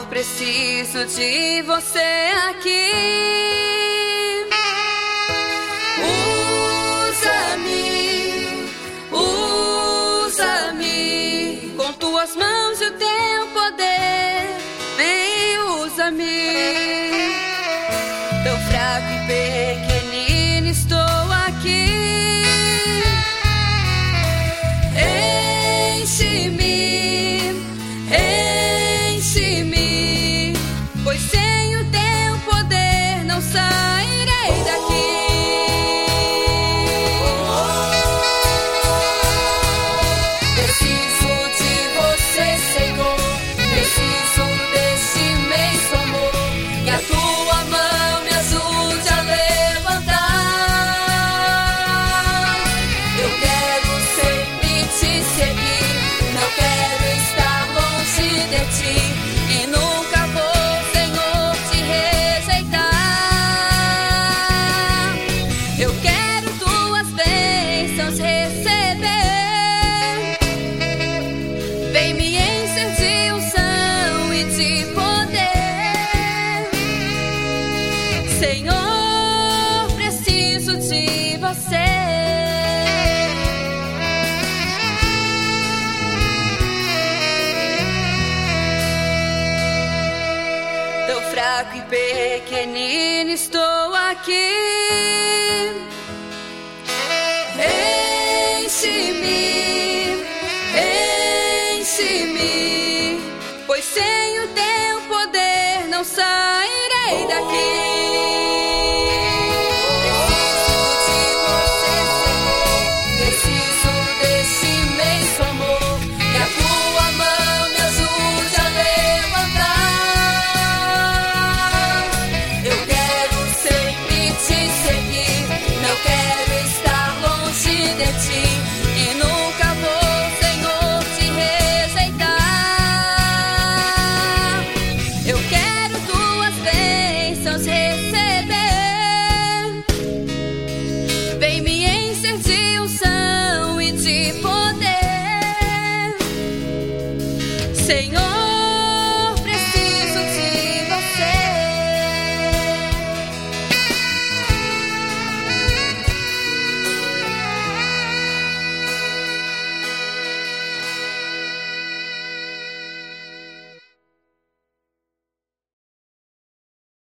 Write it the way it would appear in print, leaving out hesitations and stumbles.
preciso de você aqui. Usa-me com tuas mãos e o teu poder. Vem, usa-me. Tão fraco e pequenino estou aqui. Enche-me, enche-me, pois sem o teu poder não sairei daqui. Preciso de você, Senhor, preciso desse imenso amor, que a tua mão me ajude a levantar. Eu quero sempre te seguir, não quero estar longe de ti, e nunca vou, Senhor, te rejeitar. Eu quero tuas bênçãos receber. Vem me encher de unção e de poder. Senhor, preciso de você. Tão fraco e pequenino estou aqui. Enche-me, enche-me, pois sem o teu poder não sairei daqui. Preciso desse imenso amor, que a tua mão me ajude a levantar. Eu quero sempre te seguir, não quero estar longe de ti, e nunca vou, Senhor, te rejeitar. Eu quero tuas bênçãos receber.